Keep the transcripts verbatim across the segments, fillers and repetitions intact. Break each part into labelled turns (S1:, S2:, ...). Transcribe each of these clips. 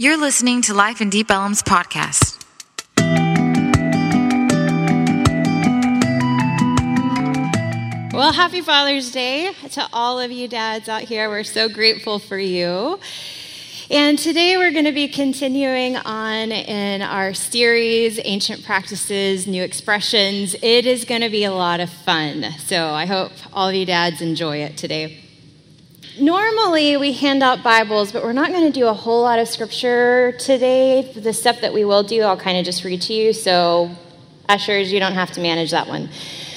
S1: You're listening to Life in Deep Ellum's podcast.
S2: Well, happy Father's Day to all of you dads out here. We're so grateful for you. And today we're going to be continuing on in our series, Ancient Practices, New Expressions. It is going to be a lot of fun. So I hope all of you dads enjoy it today. Normally we hand out Bibles, but we're not going to do a whole lot of scripture today. The stuff that we will do, I'll kind of just read to you. So ushers, you don't have to manage that one.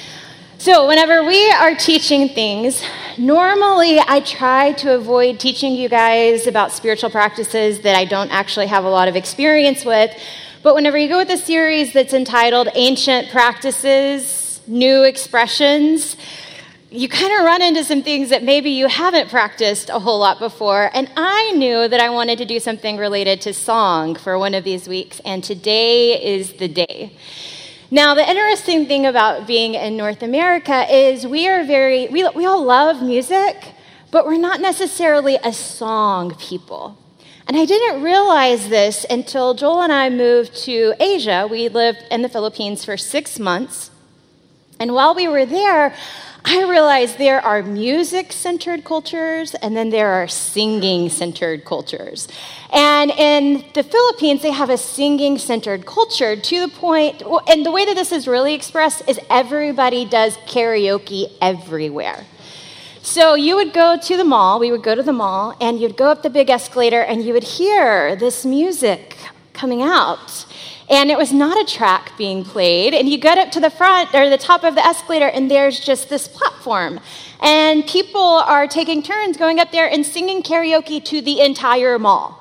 S2: So whenever we are teaching things, normally I try to avoid teaching you guys about spiritual practices that I don't actually have a lot of experience with. But whenever you go with a series that's entitled Ancient Practices, New Expressions, you kind of run into some things that maybe you haven't practiced a whole lot before. And I knew that I wanted to do something related to song for one of these weeks, and today is the day. Now, the interesting thing about being in North America is we are very, we, we all love music, but we're not necessarily a song people. And I didn't realize this until Joel and I moved to Asia. We lived in the Philippines for six months. And while we were there, I realized there are music-centered cultures, and then there are singing-centered cultures. And in the Philippines, they have a singing-centered culture to the point, and the way that this is really expressed is everybody does karaoke everywhere. So you would go to the mall, we would go to the mall, and you'd go up the big escalator, and you would hear this music coming out. And it was not a track being played. And you get up to the front or the top of the escalator, and there's just this platform. And people are taking turns going up there and singing karaoke to the entire mall.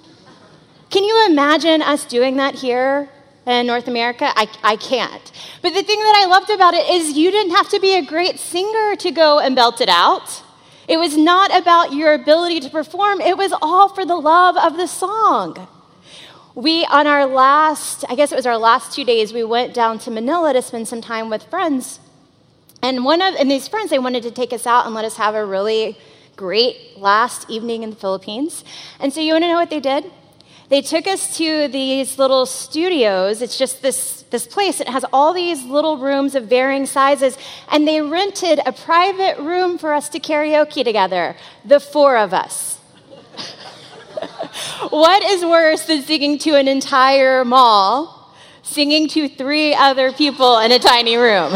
S2: Can you imagine us doing that here in North America? I, I can't. But the thing that I loved about it is you didn't have to be a great singer to go and belt it out. It was not about your ability to perform. It was all for the love of the song. We, on our last, I guess it was our last two days, we went down to Manila to spend some time with friends. And one of and these friends, they wanted to take us out and let us have a really great last evening in the Philippines. And so you want to know what they did? They took us to these little studios. It's just this, this place. It has all these little rooms of varying sizes. And they rented a private room for us to karaoke together, the four of us. What is worse than singing to an entire mall, singing to three other people in a tiny room?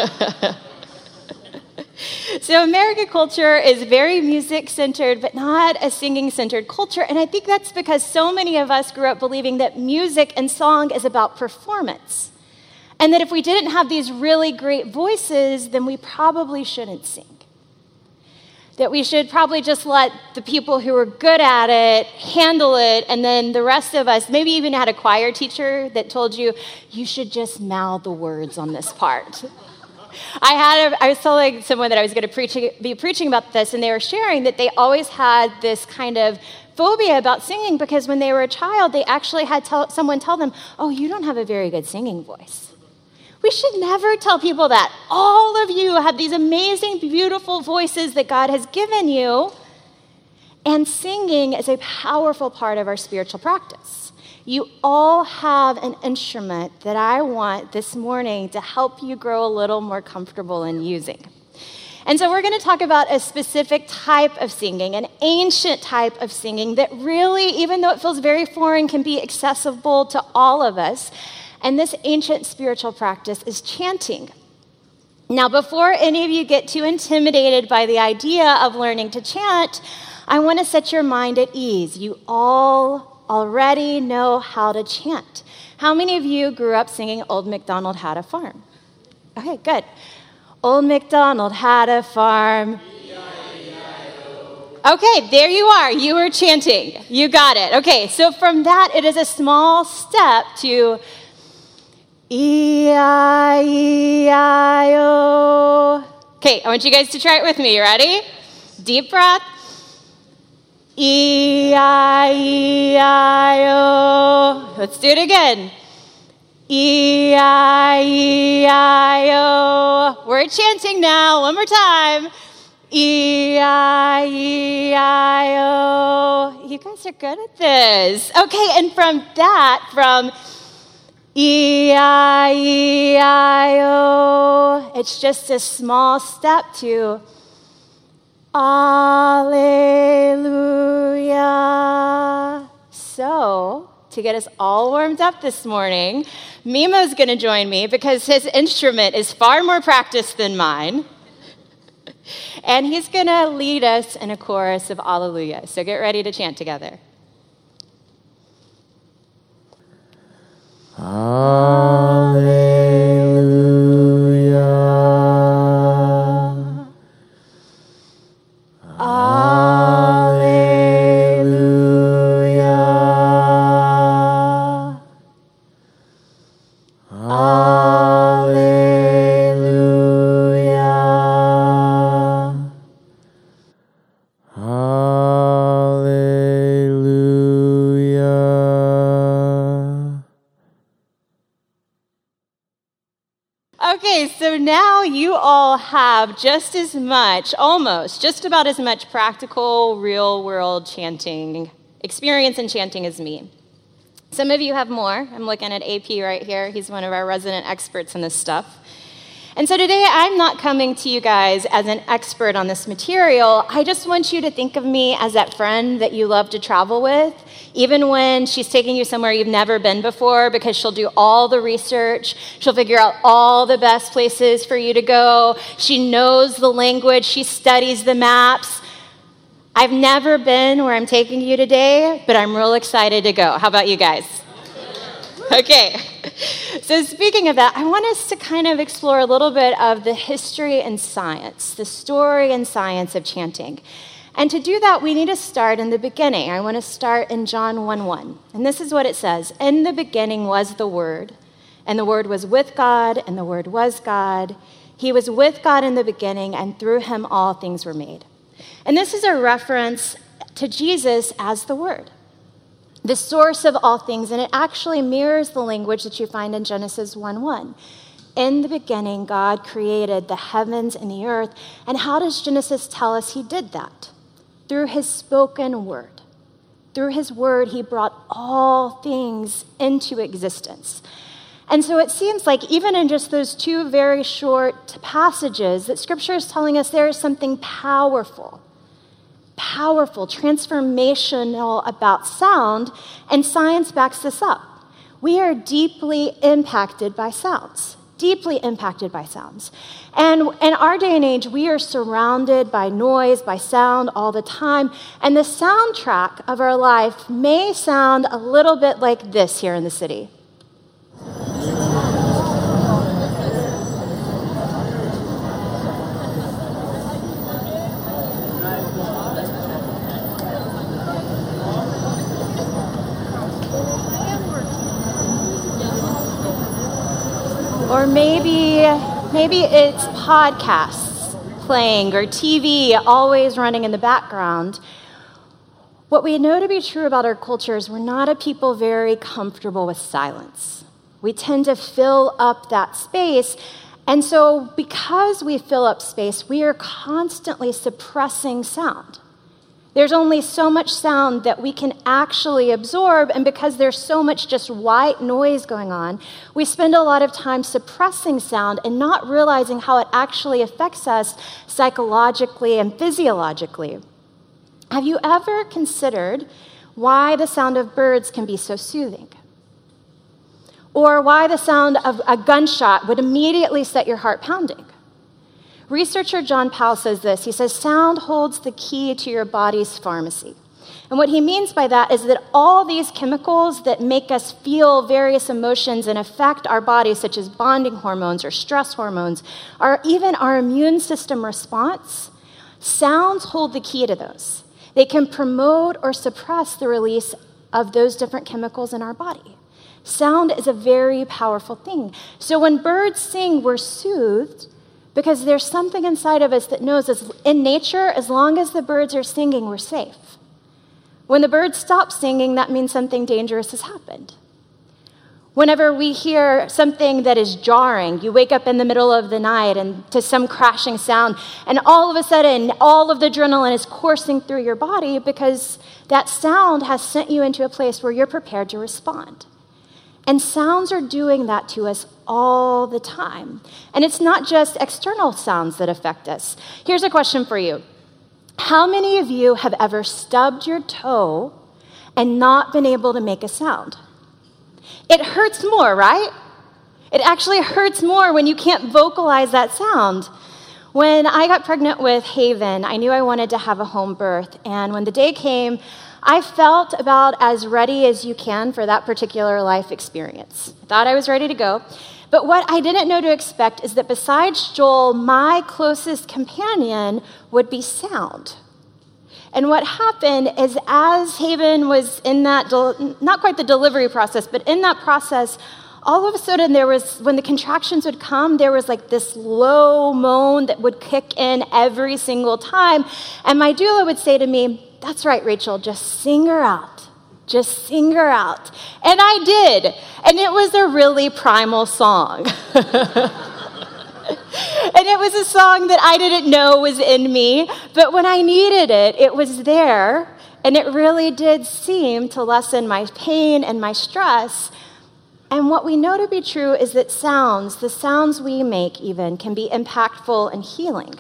S2: So American culture is very music-centered, but not a singing-centered culture. And I think that's because so many of us grew up believing that music and song is about performance. And that if we didn't have these really great voices, then we probably shouldn't sing. That we should probably just let the people who are good at it handle it, and then the rest of us, maybe even had a choir teacher that told you, you should just mouth the words on this part. I had a, I was telling someone that I was going to preach, be preaching about this, and they were sharing that they always had this kind of phobia about singing because when they were a child, they actually had tell, someone tell them, oh, you don't have a very good singing voice. We should never tell people that. All of you have these amazing, beautiful voices that God has given you. And singing is a powerful part of our spiritual practice. You all have an instrument that I want this morning to help you grow a little more comfortable in using. And so we're going to talk about a specific type of singing, an ancient type of singing that really, even though it feels very foreign, can be accessible to all of us. And this ancient spiritual practice is chanting. Now, before any of you get too intimidated by the idea of learning to chant, I want to set your mind at ease. You all already know how to chant. How many of you grew up singing Old MacDonald Had a Farm? Okay, good. Old MacDonald had a farm. Okay, there you are. You were chanting. You got it. Okay, so from that, it is a small step to E I E I O. Okay, I want you guys to try it with me. You ready? Deep breath. E I E I O. Let's do it again. E I E I O. We're chanting now. One more time. E I E I O. You guys are good at this. Okay, and from that, from E I E I O, it's just a small step to Alleluia. So, to get us all warmed up this morning, Mimo's going to join me because his instrument is far more practiced than mine. And he's going to lead us in a chorus of Alleluia. So get ready to chant together. Alleluia. Alleluia. Alleluia. Hallelujah. Okay, so now you all have just as much, almost, just about as much practical, real-world chanting experience in chanting as me. Some of you have more. I'm looking at A P right here. He's one of our resident experts in this stuff. And so today, I'm not coming to you guys as an expert on this material. I just want you to think of me as that friend that you love to travel with, even when she's taking you somewhere you've never been before, because she'll do all the research. She'll figure out all the best places for you to go. She knows the language. She studies the maps. I've never been where I'm taking you today, but I'm real excited to go. How about you guys? Okay. So speaking of that, I want us to kind of explore a little bit of the history and science, the story and science of chanting. And to do that, we need to start in the beginning. I want to start in John one one. And this is what it says. In the beginning was the Word, and the Word was with God, and the Word was God. He was with God in the beginning, and through him all things were made. And this is a reference to Jesus as the Word, the source of all things, and it actually mirrors the language that you find in Genesis one one. In the beginning, God created the heavens and the earth. And how does Genesis tell us he did that? Through his spoken word. Through his word, he brought all things into existence. And so it seems like even in just those two very short passages, that Scripture is telling us there is something powerful, powerful, transformational about sound, and science backs this up. We are deeply impacted by sounds, deeply impacted by sounds. And in our day and age, we are surrounded by noise, by sound all the time, and the soundtrack of our life may sound a little bit like this here in the city. Or maybe, maybe it's podcasts playing or T V always running in the background. What we know to be true about our culture is we're not a people very comfortable with silence. We tend to fill up that space. And so because we fill up space, we are constantly suppressing sound. There's only so much sound that we can actually absorb, and because there's so much just white noise going on, we spend a lot of time suppressing sound and not realizing how it actually affects us psychologically and physiologically. Have you ever considered why the sound of birds can be so soothing? Or why the sound of a gunshot would immediately set your heart pounding? Researcher John Powell says this. He says, sound holds the key to your body's pharmacy. And what he means by that is that all these chemicals that make us feel various emotions and affect our bodies, such as bonding hormones or stress hormones, or even our immune system response, sounds hold the key to those. They can promote or suppress the release of those different chemicals in our body. Sound is a very powerful thing. So when birds sing, we're soothed, because there's something inside of us that knows, as in nature, as long as the birds are singing, we're safe. When the birds stop singing, that means something dangerous has happened. Whenever we hear something that is jarring, you wake up in the middle of the night and to some crashing sound, and all of a sudden, all of the adrenaline is coursing through your body because that sound has sent you into a place where you're prepared to respond. And sounds are doing that to us all the time. And it's not just external sounds that affect us. Here's a question for you. How many of you have ever stubbed your toe and not been able to make a sound? It hurts more, right? It actually hurts more when you can't vocalize that sound. When I got pregnant with Haven, I knew I wanted to have a home birth. And when the day came, I felt about as ready as you can for that particular life experience. I thought I was ready to go. But what I didn't know to expect is that besides Joel, my closest companion would be sound. And what happened is as Haven was in that, del- not quite the delivery process, but in that process, all of a sudden there was, when the contractions would come, there was like this low moan that would kick in every single time. And my doula would say to me, "That's right, Rachel, just sing her out. Just sing her out." And I did. And it was a really primal song. And it was a song that I didn't know was in me, but when I needed it, it was there, and it really did seem to lessen my pain and my stress. And what we know to be true is that sounds, the sounds we make even, can be impactful and healing.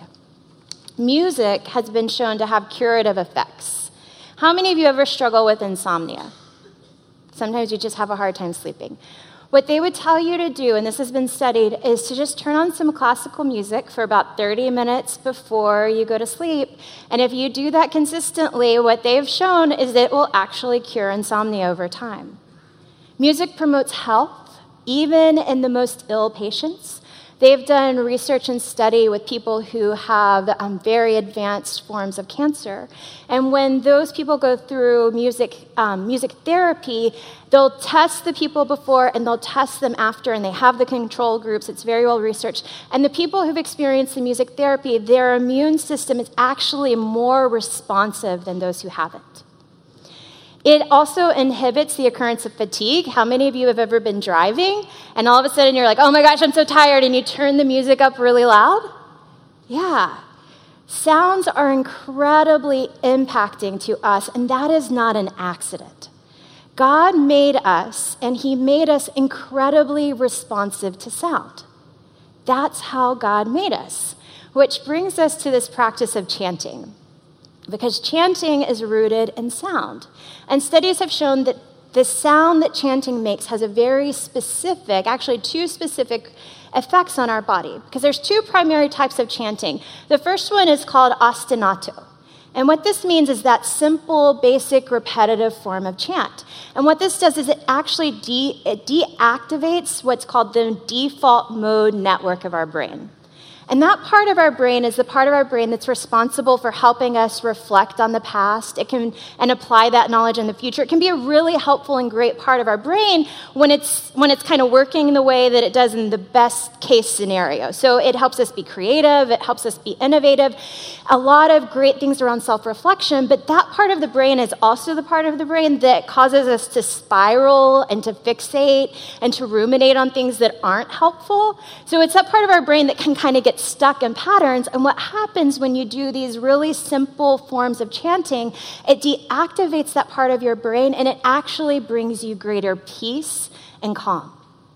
S2: Music has been shown to have curative effects. How many of you ever struggle with insomnia? Sometimes you just have a hard time sleeping. What they would tell you to do, and this has been studied, is to just turn on some classical music for about thirty minutes before you go to sleep. And if you do that consistently, what they've shown is that it will actually cure insomnia over time. Music promotes health, even in the most ill patients. They've done research and study with people who have um, very advanced forms of cancer. And when those people go through music um, music therapy, they'll test the people before and they'll test them after, and they have the control groups. It's very well researched. And the people who've experienced the music therapy, their immune system is actually more responsive than those who haven't. It also inhibits the occurrence of fatigue. How many of you have ever been driving and all of a sudden you're like, "Oh my gosh, I'm so tired," and you turn the music up really loud? Yeah. Sounds are incredibly impacting to us, and that is not an accident. God made us, and he made us incredibly responsive to sound. That's how God made us, which brings us to this practice of chanting. Because chanting is rooted in sound. And studies have shown that the sound that chanting makes has a very specific, actually two specific effects on our body. Because there's two primary types of chanting. The first one is called ostinato. And what this means is that simple, basic, repetitive form of chant. And what this does is it actually de- it deactivates what's called the default mode network of our brain. And that part of our brain is the part of our brain that's responsible for helping us reflect on the past. It can and apply that knowledge in the future. It can be a really helpful and great part of our brain when it's when it's kind of working the way that it does in the best case scenario. So it helps us be creative. It helps us be innovative. A lot of great things around self-reflection, but that part of the brain is also the part of the brain that causes us to spiral and to fixate and to ruminate on things that aren't helpful. So it's that part of our brain that can kind of get stuck in patterns. And what happens when you do these really simple forms of chanting, it deactivates that part of your brain, and it actually brings you greater peace and calm.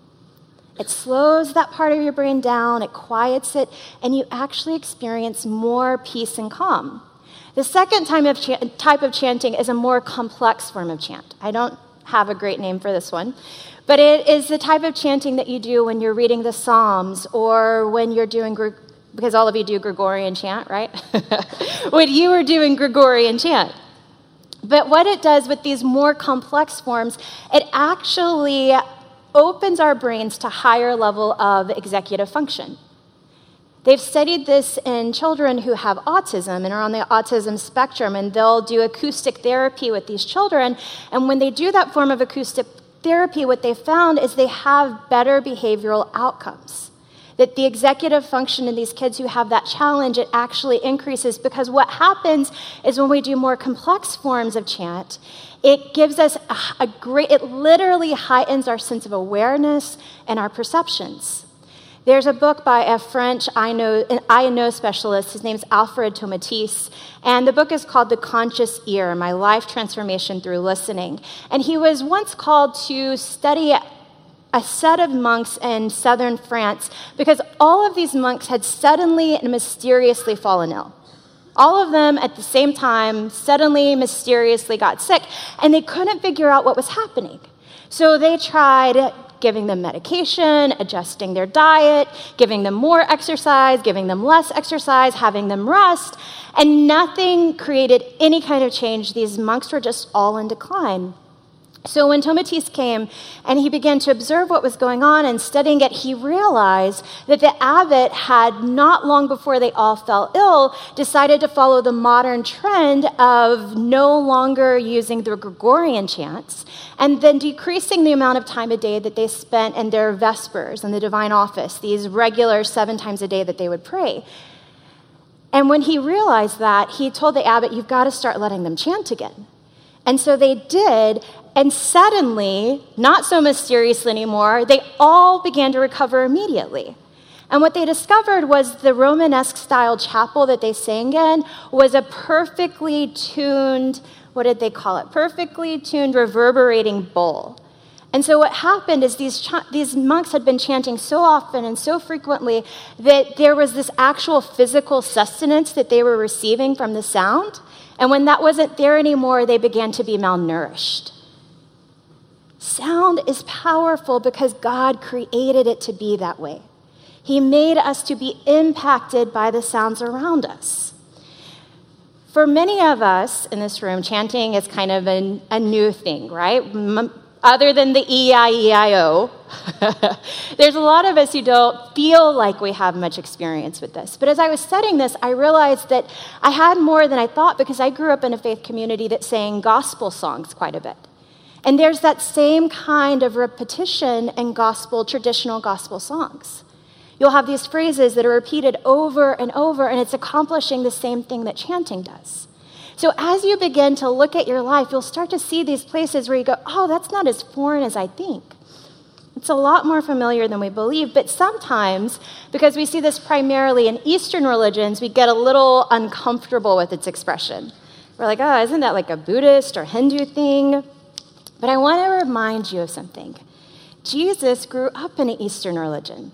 S2: It slows that part of your brain down, it quiets it, and you actually experience more peace and calm. The second type of, ch- type of chanting is a more complex form of chant. I don't have a great name for this one, but it is the type of chanting that you do when you're reading the Psalms or when you're doing, because all of you do Gregorian chant, right? When you are doing Gregorian chant. But what it does with these more complex forms, it actually opens our brains to higher level of executive function. They've studied this in children who have autism and are on the autism spectrum, and they'll do acoustic therapy with these children. And when they do that form of acoustic therapy, what they found is they have better behavioral outcomes.
S3: That the executive function in these kids who have that challenge, it actually increases, because what happens is when we do more complex forms of chant, it gives us a, a great, it literally heightens our sense of awareness and our perceptions. There's a book by a French I know, an I know specialist. His name's Alfred Tomatis, and the book is called The Conscious Ear, My Life Transformation Through Listening. And he was once called to study a set of monks in southern France because all of these monks had suddenly and mysteriously fallen ill. All of them at the same time suddenly, mysteriously got sick, and they couldn't figure out what was happening. So they tried giving them medication, adjusting their diet, giving them more exercise, giving them less exercise, having them rest, and nothing created any kind of change. These monks were just all in decline. So when Tomatis came and he began to observe what was going on and studying it, he realized that the abbot had, not long before they all fell ill, decided to follow the modern trend of no longer using the Gregorian chants and then decreasing the amount of time a day that they spent in their vespers in the divine office, these regular seven times a day that they would pray. And when he realized that, he told the abbot, "You've got to start letting them chant again." And so they did, and suddenly, not so mysteriously anymore, they all began to recover immediately. And what they discovered was the Romanesque-style chapel that they sang in was a perfectly tuned, what did they call it? Perfectly tuned reverberating bowl. And so what happened is these ch- these monks had been chanting so often and so frequently that there was this actual physical sustenance that they were receiving from the sound. And when that wasn't there anymore, they began to be malnourished. Sound is powerful because God created it to be that way. He made us to be impacted by the sounds around us. For many of us in this room, chanting is kind of a, a new thing, right? M- Other than the E I E I O, there's a lot of us who don't feel like we have much experience with this. But as I was studying this, I realized that I had more than I thought because I grew up in a faith community that sang gospel songs quite a bit. And there's that same kind of repetition in gospel, traditional gospel songs. You'll have these phrases that are repeated over and over, and it's accomplishing the same thing that chanting does. So as you begin to look at your life, you'll start to see these places where you go, oh, that's not as foreign as I think. It's a lot more familiar than we believe, but sometimes, because we see this primarily in Eastern religions, we get a little uncomfortable with its expression. We're like, oh, isn't that like a Buddhist or Hindu thing? But I want to remind you of something. Jesus grew up in an Eastern religion.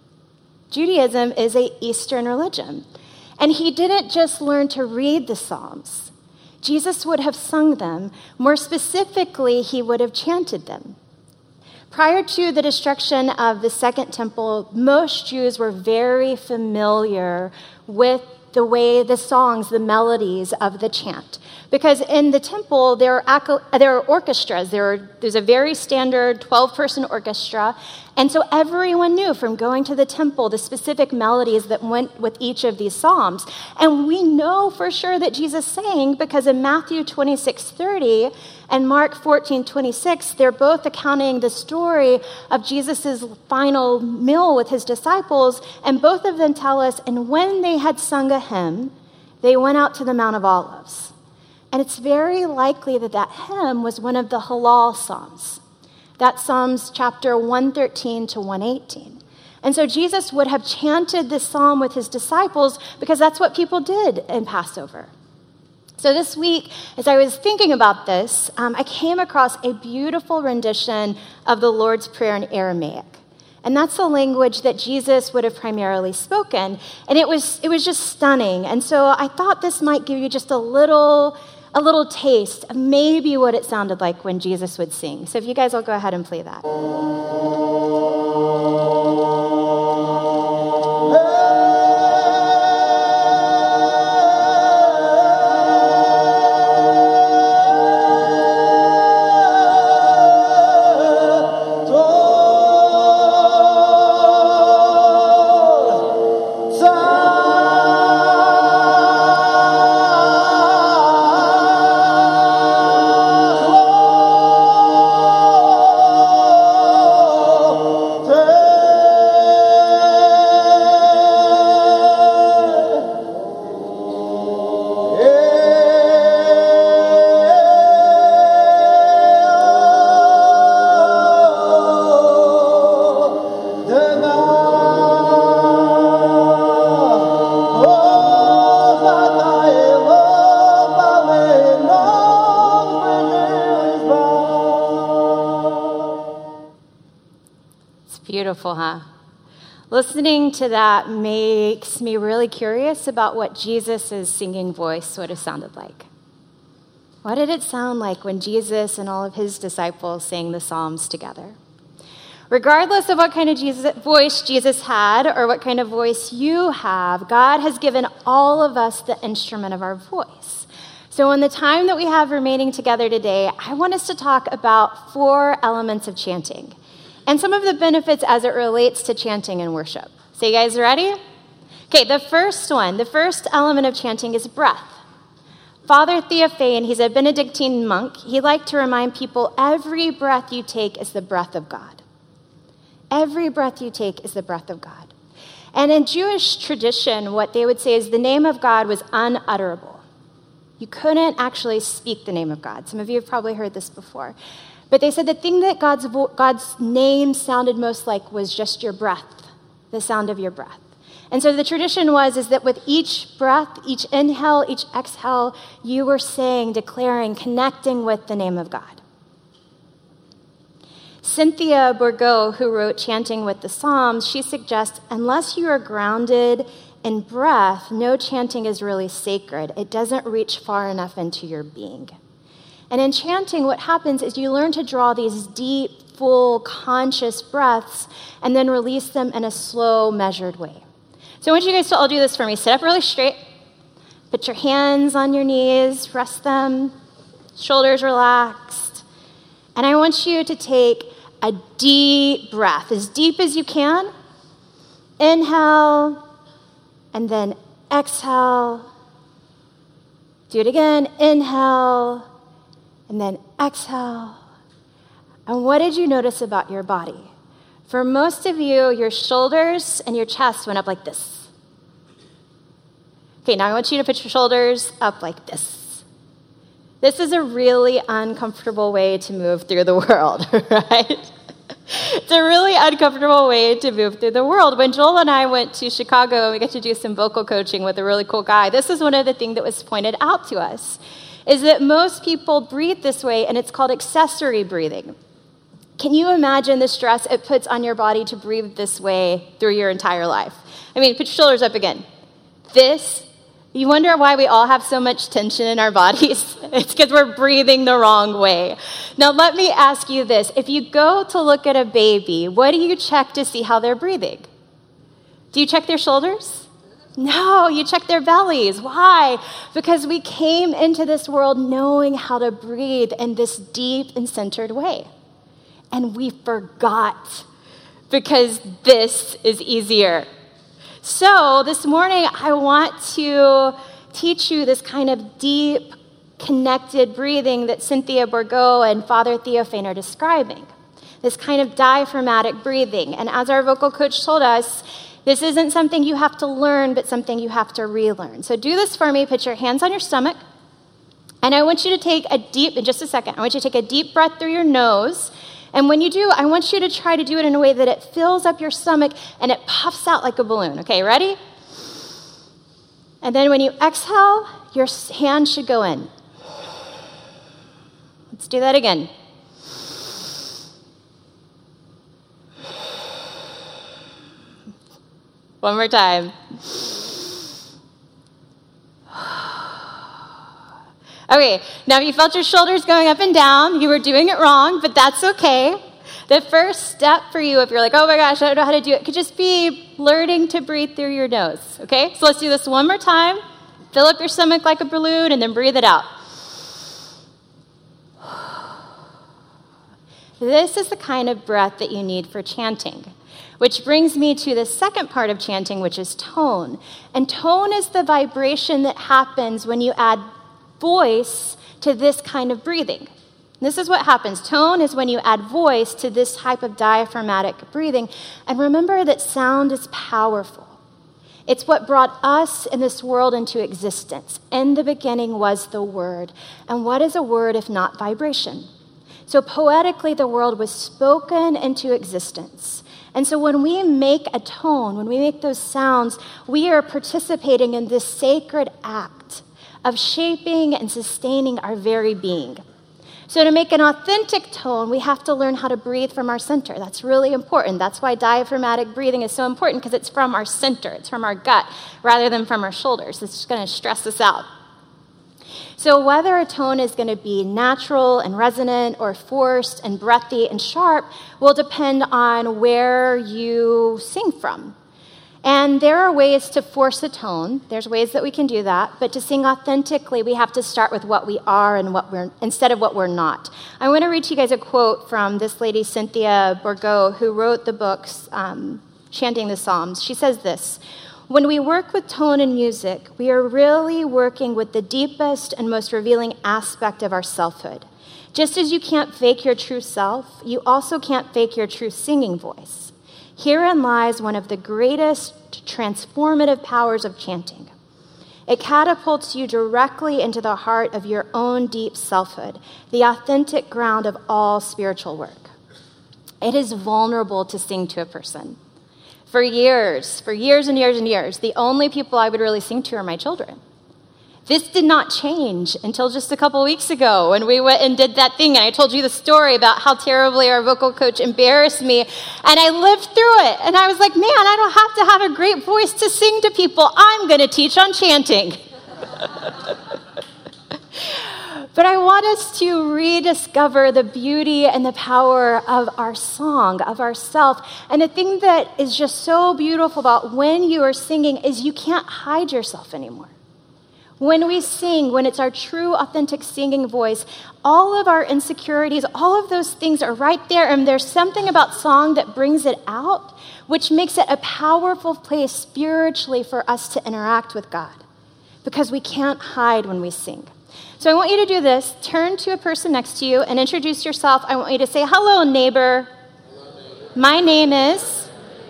S3: Judaism is an Eastern religion. And he didn't just learn to read the Psalms. Jesus would have sung them. More specifically, he would have chanted them. Prior to the destruction of the Second Temple, most Jews were very familiar with the way the songs, the melodies of the chant. Because in the temple, there are, there are orchestras. There are, there's a very standard twelve-person orchestra. And so everyone knew from going to the temple the specific melodies that went with each of these psalms. And we know for sure that Jesus sang because in Matthew twenty-six thirty and Mark fourteen twenty-six, they're both accounting the story of Jesus' final meal with his disciples. And both of them tell us, and when they had sung a hymn, they went out to the Mount of Olives. And it's very likely that that hymn was one of the Hallel Psalms. That's Psalms chapter one thirteen to one eighteen. And so Jesus would have chanted this psalm with his disciples because that's what people did in Passover. So this week, as I was thinking about this, um, I came across a beautiful rendition of the Lord's Prayer in Aramaic. And that's the language that Jesus would have primarily spoken. And it was it was just stunning. And so I thought this might give you just a little a little taste of maybe what it sounded like when Jesus would sing. So if you guys will go ahead and play that.
S4: Hey!
S3: Beautiful, huh? Listening to that makes me really curious about what Jesus' singing voice would have sounded like. What did it sound like when Jesus and all of his disciples sang the Psalms together? Regardless of what kind of Jesus, voice Jesus had or what kind of voice you have, God has given all of us the instrument of our voice. So in the time that we have remaining together today, I want us to talk about four elements of chanting and some of the benefits as it relates to chanting and worship. So you guys ready? Okay, the first one, the first element of chanting is breath. Father Theophanes, he's a Benedictine monk. He liked to remind people every breath you take is the breath of God. Every breath you take is the breath of God. And in Jewish tradition, what they would say is the name of God was unutterable. You couldn't actually speak the name of God. Some of you have probably heard this before. But they said the thing that God's, vo- God's name sounded most like was just your breath, the sound of your breath. And so the tradition was is that with each breath, each inhale, each exhale, you were saying, declaring, connecting with the name of God. Cynthia Bourgeau, who wrote Chanting with the Psalms, she suggests, unless you are grounded in breath, no chanting is really sacred. It doesn't reach far enough into your being. And in chanting, what happens is you learn to draw these deep, full, conscious breaths and then release them in a slow, measured way. So I want you guys to all do this for me. Sit up really straight. Put your hands on your knees. Rest them. Shoulders relaxed. And I want you to take a deep breath, as deep as you can. Inhale, and then exhale. Do it again. Inhale, and then exhale. And what did you notice about your body? For most of you, your shoulders and your chest went up like this. Okay, now I want you to put your shoulders up like this. This is a really uncomfortable way to move through the world, right? It's a really uncomfortable way to move through the world. When Joel and I went to Chicago and we got to do some vocal coaching with a really cool guy, this is one of the things that was pointed out to us, is that most people breathe this way, and it's called accessory breathing. Can you imagine the stress it puts on your body to breathe this way through your entire life? I mean, put your shoulders up again. This, you wonder why we all have so much tension in our bodies? It's because we're breathing the wrong way. Now, let me ask you this. If you go to look at a baby, what do you check to see how they're breathing? Do you check their shoulders? No, you check their bellies. Why? Because we came into this world knowing how to breathe in this deep and centered way. And we forgot because this is easier. So this morning, I want to teach you this kind of deep, connected breathing that Cynthia Bourgeau and Father Theophanes are describing. This kind of diaphragmatic breathing. And as our vocal coach told us, this isn't something you have to learn, but something you have to relearn. So do this for me. Put your hands on your stomach. And I want you to take a deep, in just a second, I want you to take a deep breath through your nose. And when you do, I want you to try to do it in a way that it fills up your stomach and it puffs out like a balloon. Okay, ready? And then when you exhale, your hand should go in. Let's do that again. One more time. Okay, now if you felt your shoulders going up and down, you were doing it wrong, but that's okay. The first step for you, if you're like, oh my gosh, I don't know how to do it, could just be learning to breathe through your nose, okay? So let's do this one more time. Fill up your stomach like a balloon and then breathe it out. This is the kind of breath that you need for chanting, which brings me to the second part of chanting, which is tone. And tone is the vibration that happens when you add voice to this kind of breathing. This is what happens. Tone is when you add voice to this type of diaphragmatic breathing. And remember that sound is powerful. It's what brought us in this world into existence. In the beginning was the Word. And what is a word if not vibration? So poetically, the world was spoken into existence. And so when we make a tone, when we make those sounds, we are participating in this sacred act of shaping and sustaining our very being. So to make an authentic tone, we have to learn how to breathe from our center. That's really important. That's why diaphragmatic breathing is so important, because it's from our center. It's from our gut rather than from our shoulders. It's just going to stress us out. So whether a tone is going to be natural and resonant or forced and breathy and sharp will depend on where you sing from. And there are ways to force a tone. There's ways that we can do that. But to sing authentically, we have to start with what we are and what we're instead of what we're not. I want to read to you guys a quote from this lady, Cynthia Bourgeault, who wrote the books um, Chanting the Psalms. She says this: "When we work with tone and music, we are really working with the deepest and most revealing aspect of our selfhood. Just as you can't fake your true self, you also can't fake your true singing voice. Herein lies one of the greatest transformative powers of chanting. It catapults you directly into the heart of your own deep selfhood, the authentic ground of all spiritual work. It is vulnerable to sing to a person. For years, for years and years and years, the only people I would really sing to are my children. This did not change until just a couple weeks ago when we went and did that thing, and I told you the story about how terribly our vocal coach embarrassed me, and I lived through it, and I was like, man, I don't have to have a great voice to sing to people. I'm going to teach on chanting. But I want us to rediscover the beauty and the power of our song, of ourself. And the thing that is just so beautiful about when you are singing is you can't hide yourself anymore. When we sing, when it's our true, authentic singing voice, all of our insecurities, all of those things are right there, and there's something about song that brings it out, which makes it a powerful place spiritually for us to interact with God, because we can't hide when we sing. So I want you to do this. Turn to a person next to you and introduce yourself. I want you to say, hello, neighbor. Hello, neighbor. My name is...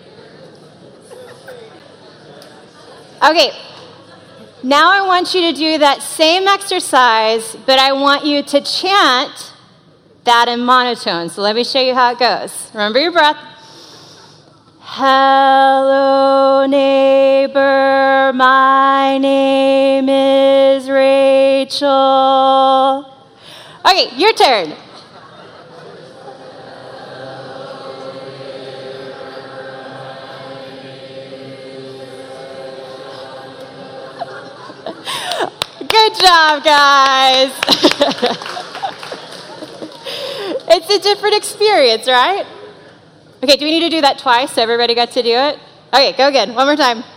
S3: Okay. Now I want you to do that same exercise, but I want you to chant that in monotone. So let me show you how it goes. Remember your breath. Hello, neighbor, my name is Rachel. Okay, your turn. Good job, guys. It's a different experience, right? Okay, do we need to do that twice so everybody got to do it? Okay, go again. One more time.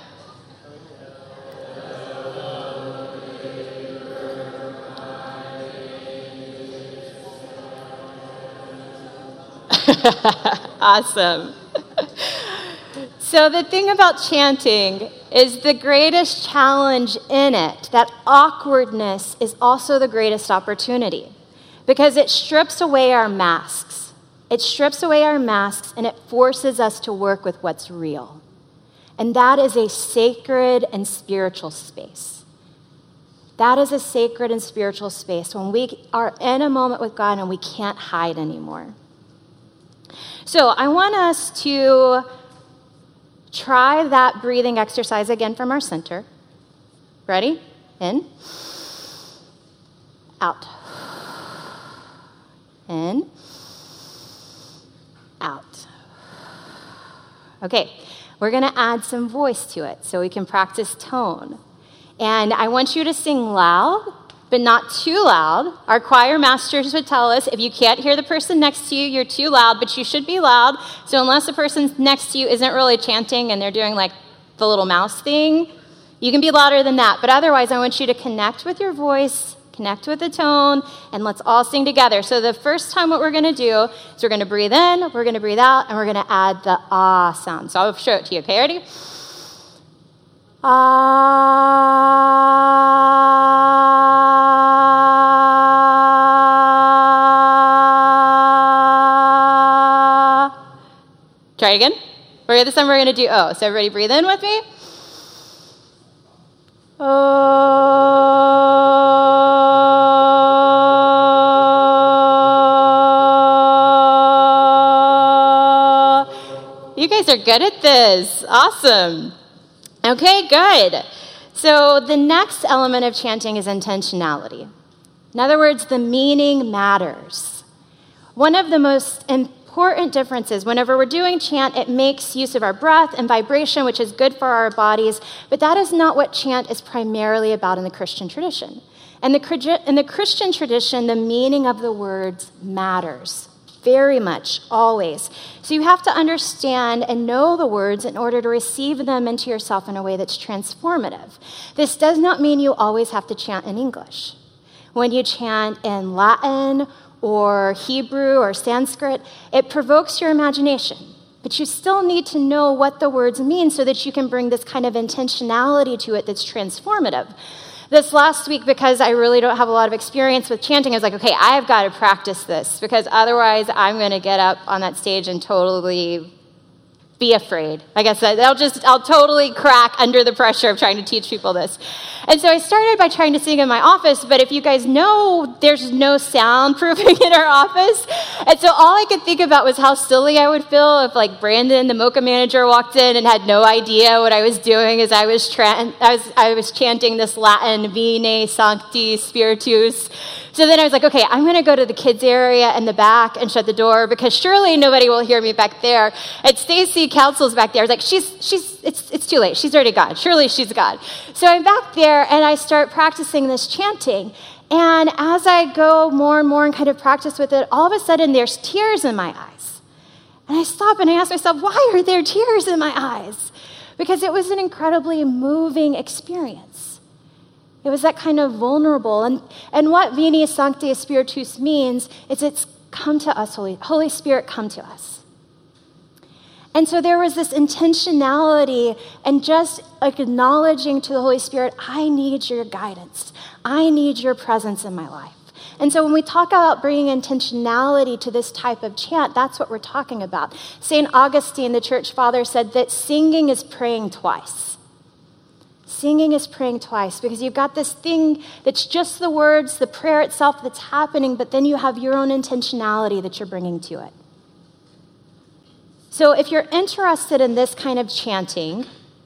S3: Awesome. So the thing about chanting is the greatest challenge in it, that awkwardness, is also the greatest opportunity, because it strips away our masks. It strips away our masks and it forces us to work with what's real. And that is a sacred and spiritual space. That is a sacred and spiritual space when we are in a moment with God and we can't hide anymore. So I want us to try that breathing exercise again from our center. Ready? In. Out. In. Out. Okay, we're going to add some voice to it so we can practice tone. And I want you to sing loud, but not too loud. Our choir masters would tell us if you can't hear the person next to you, you're too loud, but you should be loud. So unless the person next to you isn't really chanting and they're doing like the little mouse thing, you can be louder than that. But otherwise, I want you to connect with your voice, connect with the tone, and let's all sing together. So the first time what we're going to do is we're going to breathe in, we're going to breathe out, and we're going to add the ah sound. So I'll show it to you. Okay, ready? Ah. Try it again. We're this time we're going to do oh. So everybody breathe in with me. Oh. You guys are good at this. Awesome. Okay, good. So the next element of chanting is intentionality. In other words, the meaning matters. One of the most important differences, whenever we're doing chant, it makes use of our breath and vibration, which is good for our bodies, but that is not what chant is primarily about in the Christian tradition. And the, in the Christian tradition, the meaning of the words matters very much, always. So you have to understand and know the words in order to receive them into yourself in a way that's transformative. This does not mean you always have to chant in English. When you chant in Latin or Hebrew or Sanskrit, it provokes your imagination. But you still need to know what the words mean so that you can bring this kind of intentionality to it that's transformative. This last week, because I really don't have a lot of experience with chanting, I was like, okay, I've got to practice this because otherwise I'm going to get up on that stage and totally be afraid. I guess I'll just, I'll totally crack under the pressure of trying to teach people this. And so I started by trying to sing in my office, but if you guys know, there's no soundproofing in our office. And so all I could think about was how silly I would feel if like Brandon, the Mocha manager, walked in and had no idea what I was doing as I was, tra- I was, I was chanting this Latin, Vine Sancti Spiritus. So then I was like, okay, I'm going to go to the kids area in the back and shut the door because surely nobody will hear me back there. And Stacy Council's back there. I was like, she's, she's, it's, it's too late. She's already gone. Surely she's gone. So I'm back there and I start practicing this chanting. And as I go more and more and kind of practice with it, all of a sudden there's tears in my eyes. And I stop and I ask myself, why are there tears in my eyes? Because it was an incredibly moving experience. It was that kind of vulnerable. And, and what Vini Sancti Spiritus means is it's come to us, Holy, Holy Spirit, come to us. And so there was this intentionality and just acknowledging to the Holy Spirit, I need your guidance. I need your presence in my life. And so when we talk about bringing intentionality to this type of chant, that's what we're talking about. Saint Augustine, the church father, said that singing is praying twice. Singing is praying twice because you've got this thing that's just the words, the prayer itself that's happening, but then you have your own intentionality that you're bringing to it. So if you're interested in this kind of chanting,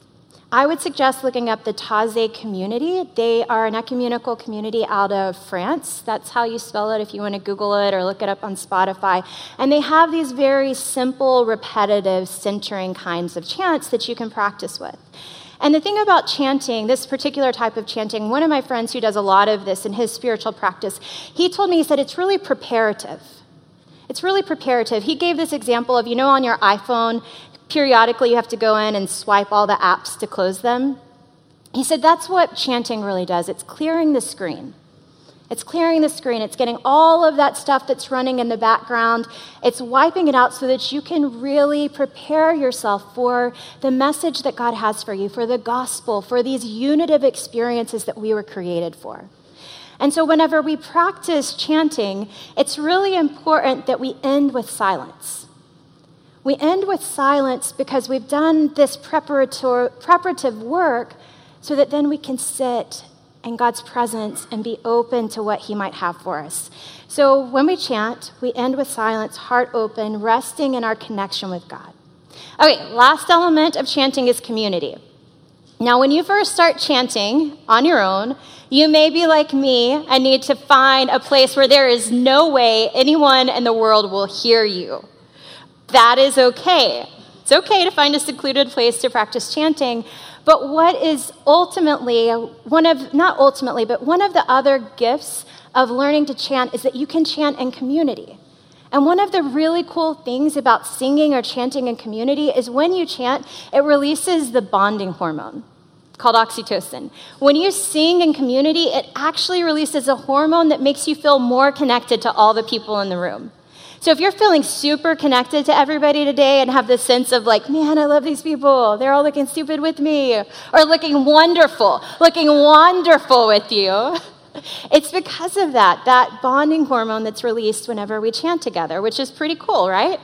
S3: I would suggest looking up the Taizé community. They are an ecumenical community out of France. That's how you spell it if you want to Google it or look it up on Spotify. And they have these very simple, repetitive, centering kinds of chants that you can practice with. And the thing about chanting, this particular type of chanting, one of my friends who does a lot of this in his spiritual practice, he told me, he said, it's really preparative. It's really preparative. He gave this example of, you know, on your iPhone, periodically you have to go in and swipe all the apps to close them. He said that's what chanting really does. It's clearing the screen. It's clearing the screen. It's getting all of that stuff that's running in the background. It's wiping it out so that you can really prepare yourself for the message that God has for you, for the gospel, for these unitive experiences that we were created for. And so whenever we practice chanting, it's really important that we end with silence. We end with silence because we've done this preparator- preparative work so that then we can sit in God's presence and be open to what he might have for us. So when we chant, we end with silence, heart open, resting in our connection with God. Okay, last element of chanting is community. Now, when you first start chanting on your own, you may be like me and need to find a place where there is no way anyone in the world will hear you. That is okay. It's okay to find a secluded place to practice chanting. But what is ultimately, one of, not ultimately, but one of the other gifts of learning to chant is that you can chant in community. And one of the really cool things about singing or chanting in community is when you chant, it releases the bonding hormone called oxytocin. When you sing in community, it actually releases a hormone that makes you feel more connected to all the people in the room. So if you're feeling super connected to everybody today and have this sense of like, man, I love these people. They're all looking stupid with me. Or looking wonderful, looking wonderful with you. It's because of that, that bonding hormone that's released whenever we chant together, which is pretty cool, right?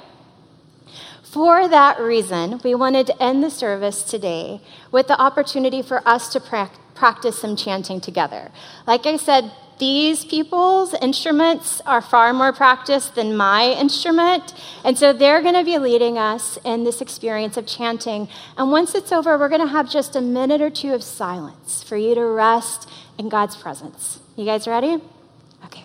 S3: For that reason, we wanted to end the service today with the opportunity for us to pra- practice some chanting together. Like I said, these people's instruments are far more practiced than my instrument, and so they're going to be leading us in this experience of chanting. And once it's over, we're going to have just a minute or two of silence for you to rest in God's presence. You guys ready? Okay.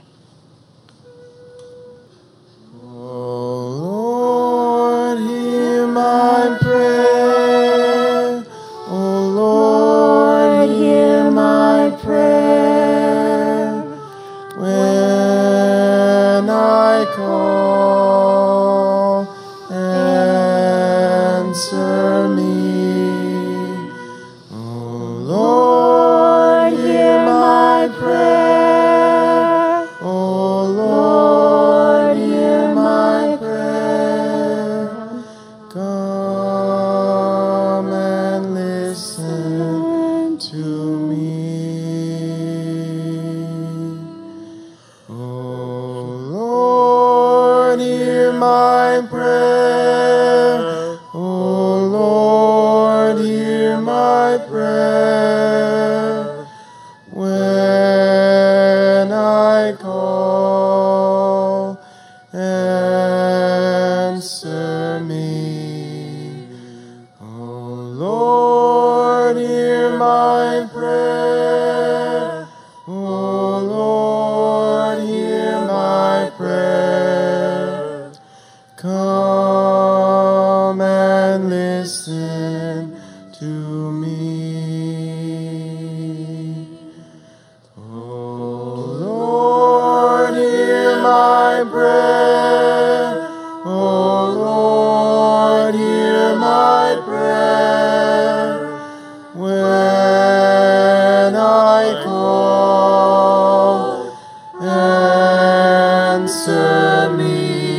S4: Lord, hear my prayer. Oh Lord, hear my prayer. When I call, answer me. Oh Lord, hear my prayer. Oh Lord, hear my prayer. Come and listen to me. Oh Lord, hear my prayer. Oh Lord, hear my prayer. When I call, answer me. Oh Lord, hear my prayer. Oh Lord, hear my prayer. Come and listen to me. Oh Lord, hear my prayer. Oh Lord, hear my prayer. When I call, answer me.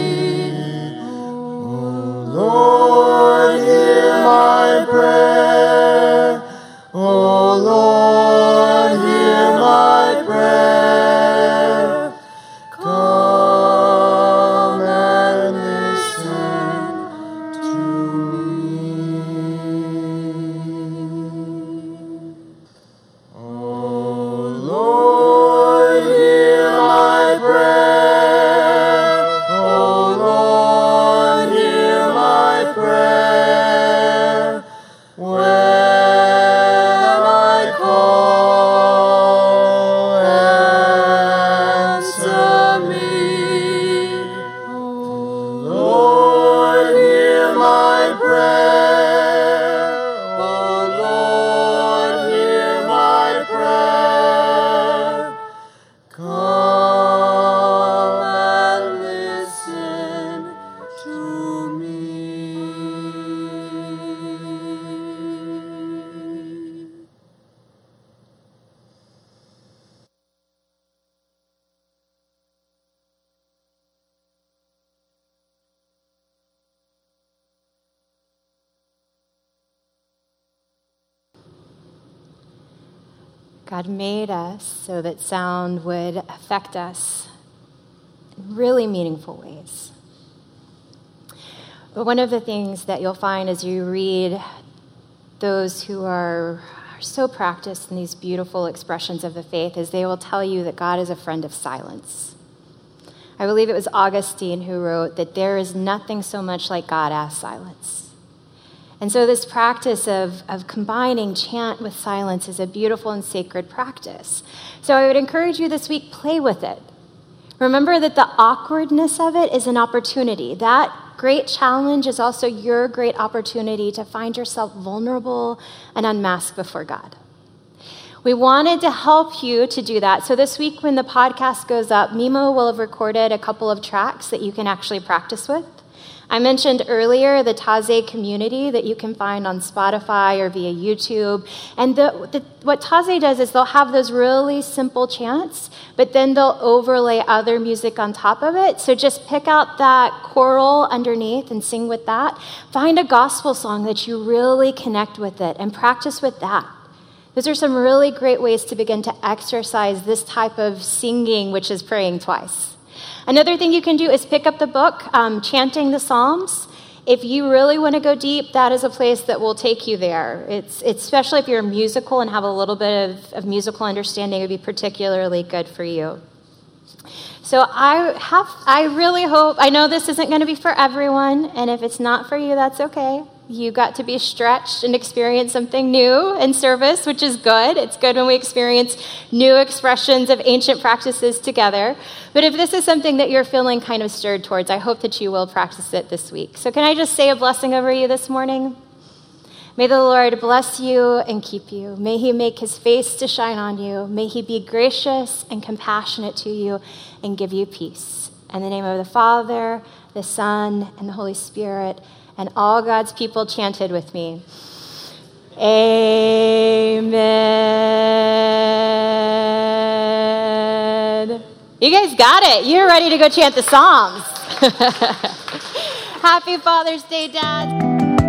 S4: Oh Lord, hear my prayer. Oh Lord, hear my prayer. Come and listen to me. Oh Lord, hear my prayer. Oh Lord, hear my prayer. When I call, answer me. Oh Lord, hear my prayer. Oh Lord, hear my prayer. Come and listen to me.
S3: God made us so that sound would affect us in really meaningful ways. But one of the things that you'll find as you read those who are, are so practiced in these beautiful expressions of the faith is they will tell you that God is a friend of silence. I believe it was Augustine who wrote that there is nothing so much like God as silence. And so this practice of, of combining chant with silence is a beautiful and sacred practice. So I would encourage you this week, play with it. Remember that the awkwardness of it is an opportunity. That great challenge is also your great opportunity to find yourself vulnerable and unmasked before God. We wanted to help you to do that. So this week when the podcast goes up, Mimo will have recorded a couple of tracks that you can actually practice with. I mentioned earlier the Taizé community that you can find on Spotify or via YouTube. And the, the, what Taizé does is they'll have those really simple chants, but then they'll overlay other music on top of it. So just pick out that choral underneath and sing with that. Find a gospel song that you really connect with it and practice with that. Those are some really great ways to begin to exercise this type of singing, which is praying twice. Another thing you can do is pick up the book, um, Chanting the Psalms. If you really want to go deep, that is a place that will take you there. It's, it's especially if you're musical and have a little bit of, of musical understanding, it would be particularly good for you. So I have, I really hope, I know this isn't going to be for everyone, and if it's not for you, that's okay. You got to be stretched and experience something new in service, which is good. It's good when we experience new expressions of ancient practices together. But if this is something that you're feeling kind of stirred towards, I hope that you will practice it this week. So can I just say a blessing over you this morning? May the Lord bless you and keep you. May he make his face to shine on you. May he be gracious and compassionate to you and give you peace. In the name of the Father, the Son, and the Holy Spirit, and all God's people chanted with me. Amen. You guys got it. You're ready to go chant the Psalms. Happy Father's Day, Dad.